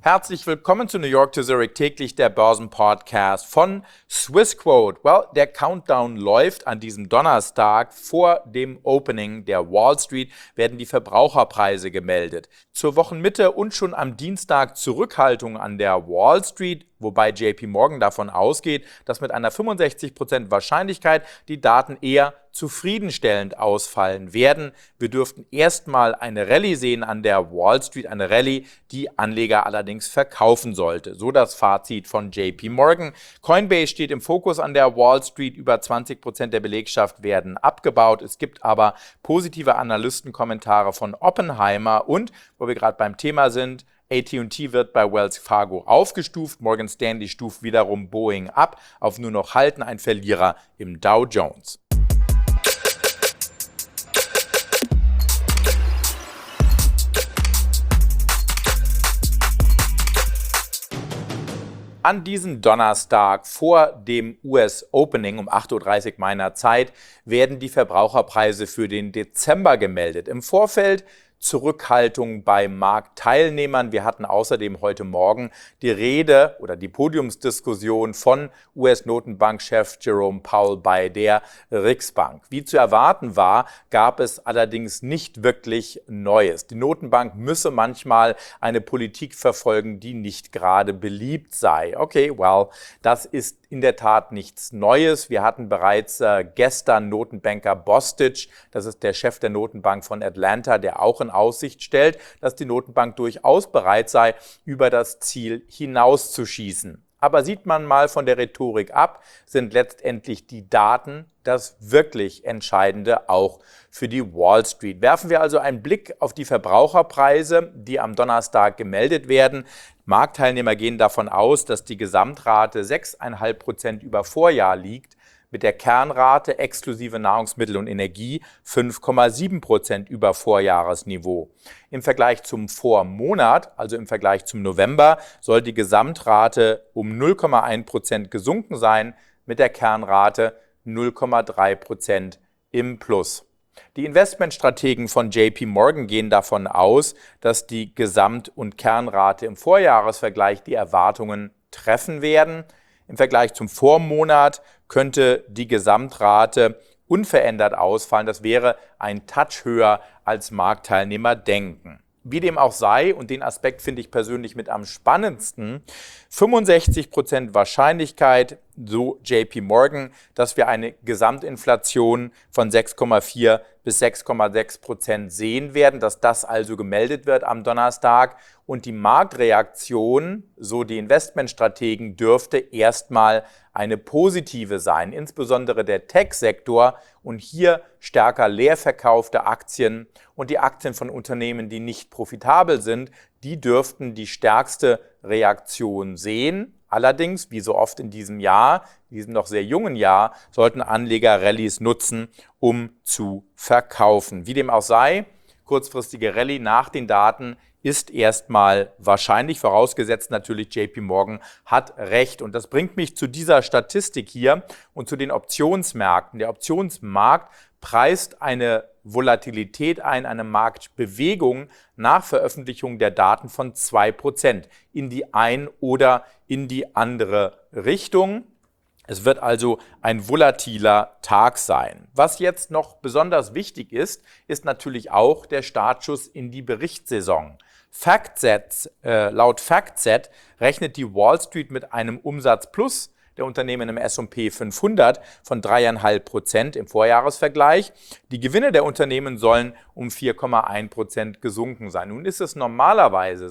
Herzlich willkommen zu New York to Zurich, täglich der Börsenpodcast von Swissquote. Well, der Countdown läuft. An diesem Donnerstag vor dem Opening der Wall Street werden die Verbraucherpreise gemeldet. Zur Wochenmitte und schon am Dienstag Zurückhaltung an der Wall Street, wobei JP Morgan davon ausgeht, dass mit einer 65% Wahrscheinlichkeit die Daten eher zufriedenstellend ausfallen werden. Wir dürften erstmal eine Rallye sehen an der Wall Street, eine Rallye, die Anleger allerdings verkaufen sollte. So das Fazit von JP Morgan. Coinbase steht im Fokus an der Wall Street. Über 20% der Belegschaft werden abgebaut. Es gibt aber positive Analystenkommentare von Oppenheimer und, wo wir gerade beim Thema sind, AT&T wird bei Wells Fargo aufgestuft, Morgan Stanley stuft wiederum Boeing ab auf nur noch halten, ein Verlierer im Dow Jones. An diesem Donnerstag vor dem US-Opening um 8.30 Uhr meiner Zeit werden die Verbraucherpreise für den Dezember gemeldet. Im Vorfeld Zurückhaltung bei Marktteilnehmern. Wir hatten außerdem heute Morgen die Rede oder die Podiumsdiskussion von US-Notenbankchef Jerome Powell bei der Riksbank. Wie zu erwarten war, gab es allerdings nicht wirklich Neues. Die Notenbank müsse manchmal eine Politik verfolgen, die nicht gerade beliebt sei. Okay, well, das ist in der Tat nichts Neues. Wir hatten bereits gestern Notenbanker Bostic, das ist der Chef der Notenbank von Atlanta, der auch in Aussicht stellt, dass die Notenbank durchaus bereit sei, über das Ziel hinauszuschießen. Aber sieht man mal von der Rhetorik ab, sind letztendlich die Daten das wirklich Entscheidende auch für die Wall Street. Werfen wir also einen Blick auf die Verbraucherpreise, die am Donnerstag gemeldet werden. Marktteilnehmer gehen davon aus, dass die Gesamtrate 6,5% über Vorjahr liegt, mit der Kernrate exklusive Nahrungsmittel und Energie 5,7% über Vorjahresniveau. Im Vergleich zum Vormonat, also im Vergleich zum November, soll die Gesamtrate um 0,1% gesunken sein, mit der Kernrate 0,3% im Plus. Die Investmentstrategen von JP Morgan gehen davon aus, dass die Gesamt- und Kernrate im Vorjahresvergleich die Erwartungen treffen werden. Im Vergleich zum Vormonat könnte die Gesamtrate unverändert ausfallen. Das wäre ein Touch höher, als Marktteilnehmer denken. Wie dem auch sei, und den Aspekt finde ich persönlich mit am spannendsten, 65% Wahrscheinlichkeit, so JP Morgan, dass wir eine Gesamtinflation von 6,4 bis 6,6% sehen werden, dass das also gemeldet wird am Donnerstag. Und die Marktreaktion, so die Investmentstrategen, dürfte erstmal eine positive sein, insbesondere der Tech-Sektor und hier stärker leer verkaufte Aktien und die Aktien von Unternehmen, die nicht profitabel sind, die dürften die stärkste Reaktion sehen. Allerdings, wie so oft in diesem Jahr, in diesem noch sehr jungen Jahr, sollten Anleger Rallyes nutzen, um zu verkaufen. Wie dem auch sei, kurzfristige Rallye nach den Daten ist erstmal wahrscheinlich, vorausgesetzt natürlich JP Morgan hat recht. Und das bringt mich zu dieser Statistik hier und zu den Optionsmärkten. Der Optionsmarkt preist eine Volatilität ein, eine Marktbewegung nach Veröffentlichung der Daten von 2% in die ein oder in die andere Richtung. Es wird also ein volatiler Tag sein. Was jetzt noch besonders wichtig ist, ist natürlich auch der Startschuss in die Berichtssaison. Laut FactSet rechnet die Wall Street mit einem Umsatzplus der Unternehmen im S&P 500 von 3,5% im Vorjahresvergleich. Die Gewinne der Unternehmen sollen um 4,1% gesunken sein. Nun ist es normalerweise,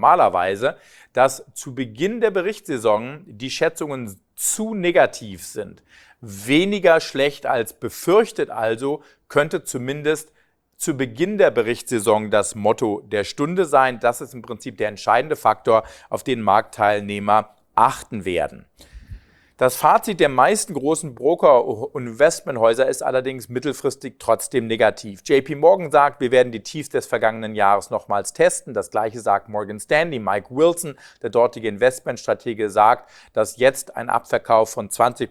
dass zu Beginn der Berichtssaison die Schätzungen zu negativ sind. Weniger schlecht als befürchtet also könnte zumindest zu Beginn der Berichtssaison das Motto der Stunde sein. Das ist im Prinzip der entscheidende Faktor, auf den Marktteilnehmer achten werden. Das Fazit der meisten großen Broker- und Investmenthäuser ist allerdings mittelfristig trotzdem negativ. JP Morgan sagt, wir werden die Tiefs des vergangenen Jahres nochmals testen. Das Gleiche sagt Morgan Stanley. Mike Wilson, der dortige Investmentstratege, sagt, dass jetzt ein Abverkauf von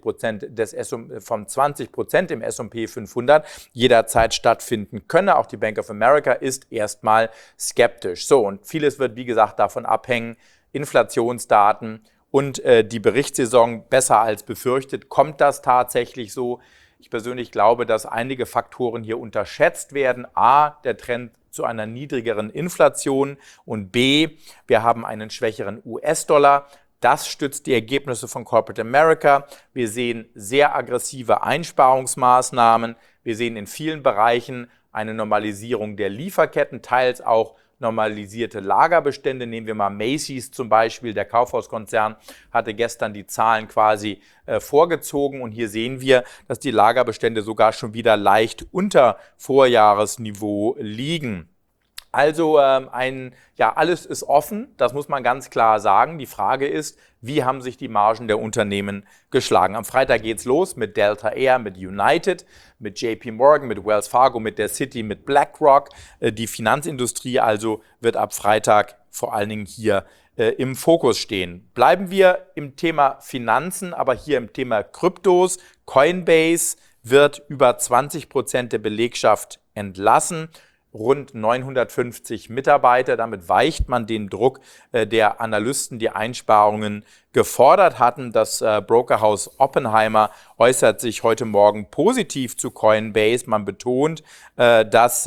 20% im S&P 500 jederzeit stattfinden könne. Auch die Bank of America ist erstmal skeptisch. So, und vieles wird, wie gesagt, davon abhängen, Inflationsdaten und die Berichtssaison besser als befürchtet. Kommt das tatsächlich so? Ich persönlich glaube, dass einige Faktoren hier unterschätzt werden. A, der Trend zu einer niedrigeren Inflation und B, wir haben einen schwächeren US-Dollar. Das stützt die Ergebnisse von Corporate America. Wir sehen sehr aggressive Einsparungsmaßnahmen. Wir sehen in vielen Bereichen eine Normalisierung der Lieferketten, teils auch normalisierte Lagerbestände. Nehmen wir mal Macy's zum Beispiel. Der Kaufhauskonzern hatte gestern die Zahlen quasi vorgezogen und hier sehen wir, dass die Lagerbestände sogar schon wieder leicht unter Vorjahresniveau liegen. Also alles ist offen, das muss man ganz klar sagen. Die Frage ist, wie haben sich die Margen der Unternehmen geschlagen? Am Freitag geht's los mit Delta Air, mit United, mit JP Morgan, mit Wells Fargo, mit der Citi, mit BlackRock. Die Finanzindustrie also wird ab Freitag vor allen Dingen hier im Fokus stehen. Bleiben wir im Thema Finanzen, aber hier im Thema Kryptos. Coinbase wird über 20% der Belegschaft entlassen. Rund 950 Mitarbeiter. Damit weicht man den Druck der Analysten, die Einsparungen gefordert hatten. Das Brokerhaus Oppenheimer äußert sich heute Morgen positiv zu Coinbase. Man betont, dass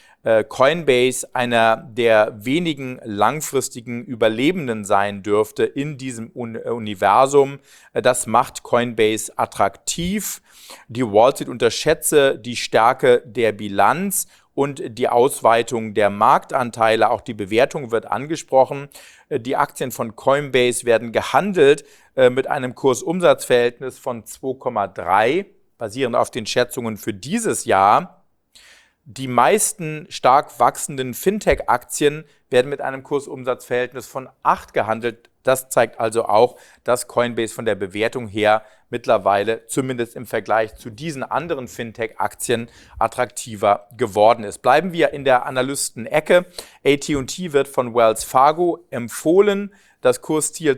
Coinbase einer der wenigen langfristigen Überlebenden sein dürfte in diesem Universum. Das macht Coinbase attraktiv. Die Wall Street unterschätze die Stärke der Bilanz und die Ausweitung der Marktanteile, auch die Bewertung wird angesprochen. Die Aktien von Coinbase werden gehandelt mit einem Kursumsatzverhältnis von 2,3, basierend auf den Schätzungen für dieses Jahr. Die meisten stark wachsenden Fintech-Aktien werden mit einem Kursumsatzverhältnis von 8 gehandelt. Das zeigt also auch, dass Coinbase von der Bewertung her mittlerweile, zumindest im Vergleich zu diesen anderen Fintech-Aktien, attraktiver geworden ist. Bleiben wir in der Analysten-Ecke. AT&T wird von Wells Fargo empfohlen. Das Kursziel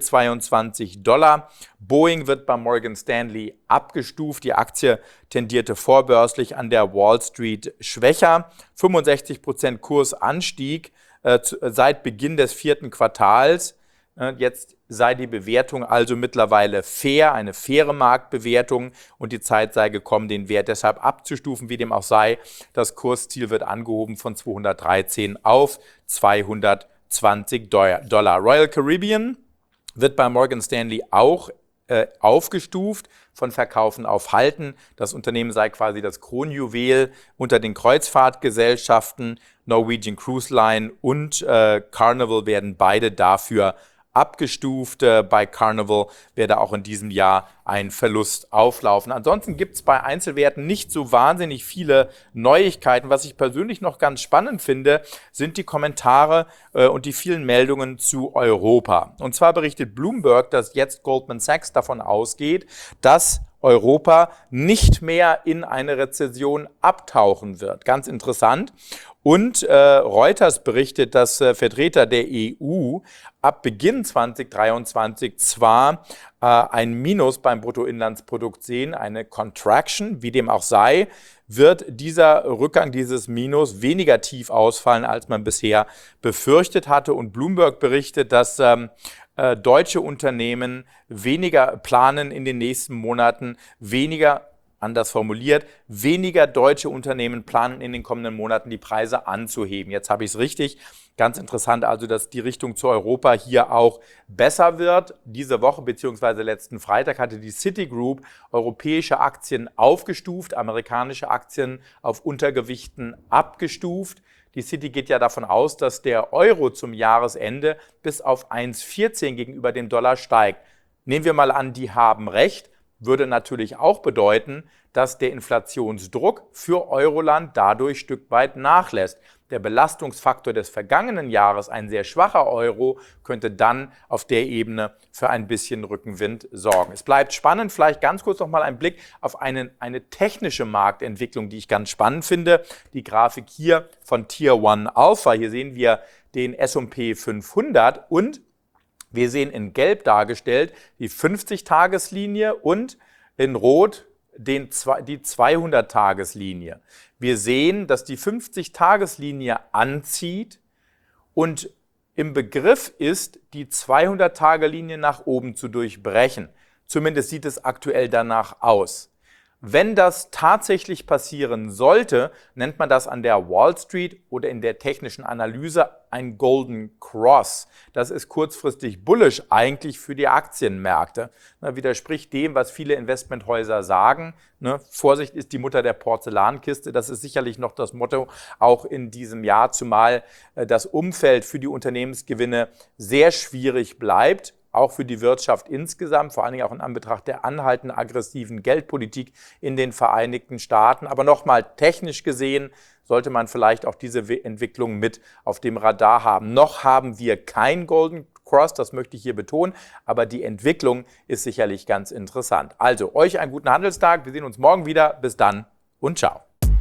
$22. Boeing wird bei Morgan Stanley abgestuft. Die Aktie tendierte vorbörslich an der Wall Street schwächer. 65% Kursanstieg seit Beginn des 4. Quartals. Jetzt sei die Bewertung also mittlerweile fair, eine faire Marktbewertung und die Zeit sei gekommen, den Wert deshalb abzustufen, wie dem auch sei. Das Kursziel wird angehoben von 213 auf 220 Dollar. Royal Caribbean wird bei Morgan Stanley auch aufgestuft, von Verkaufen auf Halten. Das Unternehmen sei quasi das Kronjuwel unter den Kreuzfahrtgesellschaften. Norwegian Cruise Line und Carnival werden beide dafür abgestuft. Bei Carnival werde auch in diesem Jahr ein Verlust auflaufen. Ansonsten gibt es bei Einzelwerten nicht so wahnsinnig viele Neuigkeiten. Was ich persönlich noch ganz spannend finde, sind die Kommentare und die vielen Meldungen zu Europa. Und zwar berichtet Bloomberg, dass jetzt Goldman Sachs davon ausgeht, dass Europa nicht mehr in eine Rezession abtauchen wird. Ganz interessant. Und Reuters berichtet, dass Vertreter der EU ab Beginn 2023 zwar ein Minus beim Bruttoinlandsprodukt sehen, eine Contraction, wie dem auch sei, wird dieser Rückgang, dieses Minus weniger tief ausfallen, als man bisher befürchtet hatte. Und Bloomberg berichtet, dass deutsche Unternehmen weniger planen in den nächsten Monaten, anders formuliert, weniger deutsche Unternehmen planen in den kommenden Monaten die Preise anzuheben. Jetzt habe ich es richtig. Ganz interessant also, dass die Richtung zu Europa hier auch besser wird. Diese Woche bzw. letzten Freitag hatte die Citigroup europäische Aktien aufgestuft, amerikanische Aktien auf Untergewichten abgestuft. Die Citi geht ja davon aus, dass der Euro zum Jahresende bis auf 1,14 gegenüber dem Dollar steigt. Nehmen wir mal an, die haben recht. Würde natürlich auch bedeuten, dass der Inflationsdruck für Euroland dadurch ein Stück weit nachlässt. Der Belastungsfaktor des vergangenen Jahres, ein sehr schwacher Euro, könnte dann auf der Ebene für ein bisschen Rückenwind sorgen. Es bleibt spannend, vielleicht ganz kurz noch mal ein Blick auf eine technische Marktentwicklung, die ich ganz spannend finde. Die Grafik hier von Tier 1 Alpha. Hier sehen wir den S&P 500 und wir sehen in Gelb dargestellt die 50-Tageslinie und in Rot die 200-Tageslinie. Wir sehen, dass die 50-Tageslinie anzieht und im Begriff ist, die 200-Tage-Linie nach oben zu durchbrechen. Zumindest sieht es aktuell danach aus. Wenn das tatsächlich passieren sollte, nennt man das an der Wall Street oder in der technischen Analyse ein Golden Cross. Das ist kurzfristig bullish eigentlich für die Aktienmärkte. Widerspricht dem, was viele Investmenthäuser sagen. Vorsicht ist die Mutter der Porzellankiste. Das ist sicherlich noch das Motto auch in diesem Jahr, zumal das Umfeld für die Unternehmensgewinne sehr schwierig bleibt. Auch für die Wirtschaft insgesamt, vor allen Dingen auch in Anbetracht der anhaltenden aggressiven Geldpolitik in den Vereinigten Staaten. Aber nochmal technisch gesehen sollte man vielleicht auch diese Entwicklung mit auf dem Radar haben. Noch haben wir kein Golden Cross, das möchte ich hier betonen, aber die Entwicklung ist sicherlich ganz interessant. Also euch einen guten Handelstag, wir sehen uns morgen wieder. Bis dann und ciao.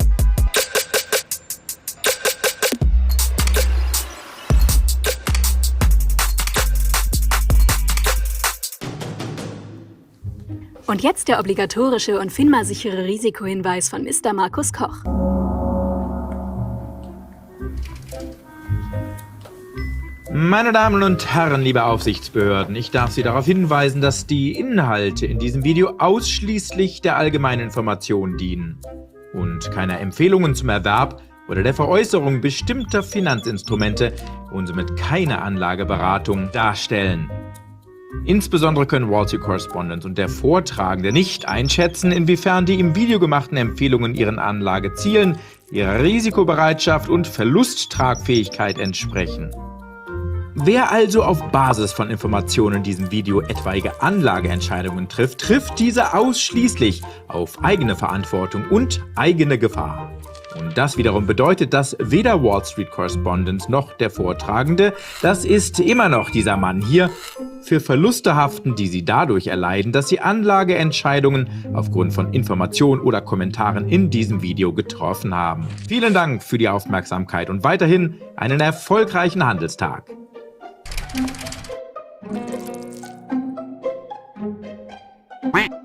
Und jetzt der obligatorische und FINMA-sichere Risikohinweis von Mr. Markus Koch. Meine Damen und Herren, liebe Aufsichtsbehörden, ich darf Sie darauf hinweisen, dass die Inhalte in diesem Video ausschließlich der allgemeinen Information dienen und keiner Empfehlungen zum Erwerb oder der Veräußerung bestimmter Finanzinstrumente und somit keine Anlageberatung darstellen. Insbesondere können Wall Street Correspondent und der Vortragende nicht einschätzen, inwiefern die im Video gemachten Empfehlungen ihren Anlagezielen, ihrer Risikobereitschaft und Verlusttragfähigkeit entsprechen. Wer also auf Basis von Informationen in diesem Video etwaige Anlageentscheidungen trifft, trifft diese ausschließlich auf eigene Verantwortung und eigene Gefahr. Und das wiederum bedeutet, dass weder Wall Street Correspondent noch der Vortragende, das ist immer noch dieser Mann hier, für Verluste haften, die sie dadurch erleiden, dass sie Anlageentscheidungen aufgrund von Informationen oder Kommentaren in diesem Video getroffen haben. Vielen Dank für die Aufmerksamkeit und weiterhin einen erfolgreichen Handelstag. Quack.